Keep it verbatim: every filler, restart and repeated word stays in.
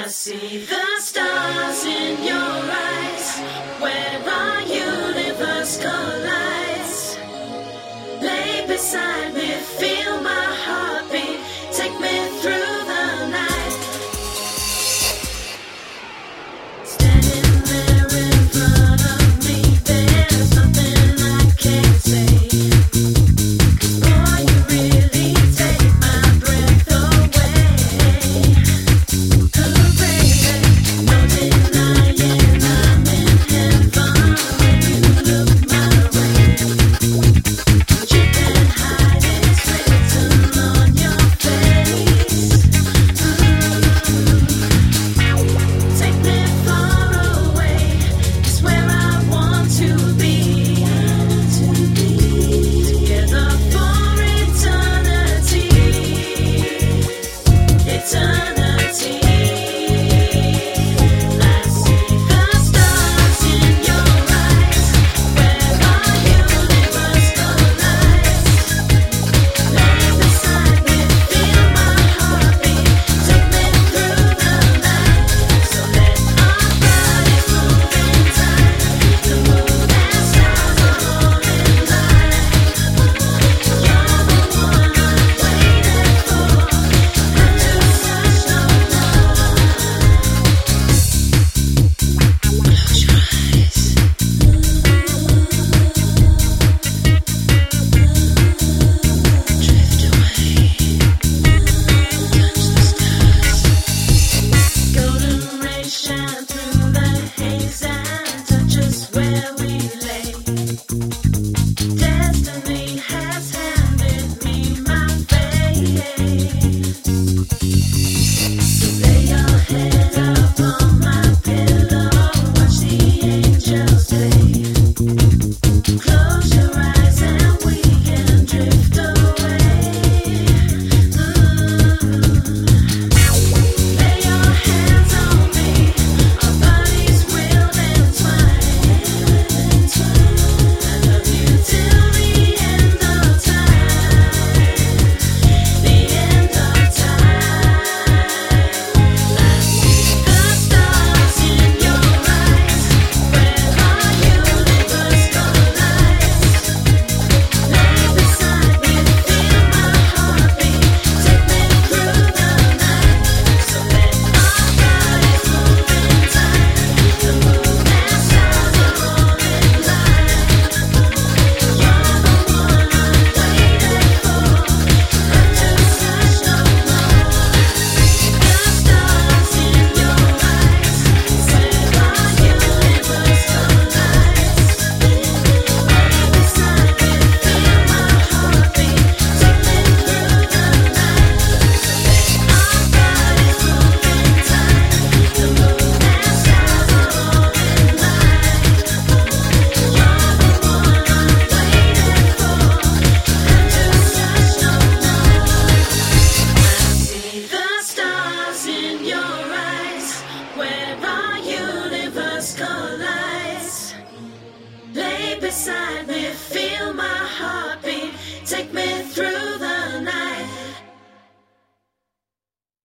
I see the stars in your eyes. Where our universe collides. Lay beside me, feel my heartbeat. Take me through the night. Standing there in front of me, there's nothing I can't say. Boy, you really take my breath away. Oh baby, no denying I'm in heaven when you look my way. You can't hide, it's written on your face. Mm. Take me far away, it's where I want to be. Together for eternity. Eternity. I see the stars in your eyes. Where our universe collides. Lay beside me, feel my heartbeat. Take me through the night. So let our bodies move in time. The moon and stars are all in line. You're the one I'm waiting for. I'm just such no love. Close your eyes. Drift away. Touch the stars. Golden rays shine through the haze and touch us where we lay. Destiny has handed me my fate. So lay your head up on my pillow, watch the angels play. Close your eyes and we can drift away. Mm. Lay your hands on me, our bodies will entwine. I love you till the end of time. The end of time. I see the stars in your eyes. Where our universe collides. Lay beside me, feel my heartbeat. Take me through the night. So let our bodies move in time. The moon and stars are all in line. You're the one I'm waiting for. I'm just such no love. The stars in your eyes. Where our universe collides. Lay beside me, feel my heartbeat. Take me through the night. So let our bodies move in time. The moon and stars are all in line. You're the one I'm waiting for. I'm just such no love. I see the stars in your eyes. Where our universe collides. Lay beside me, feel my heart.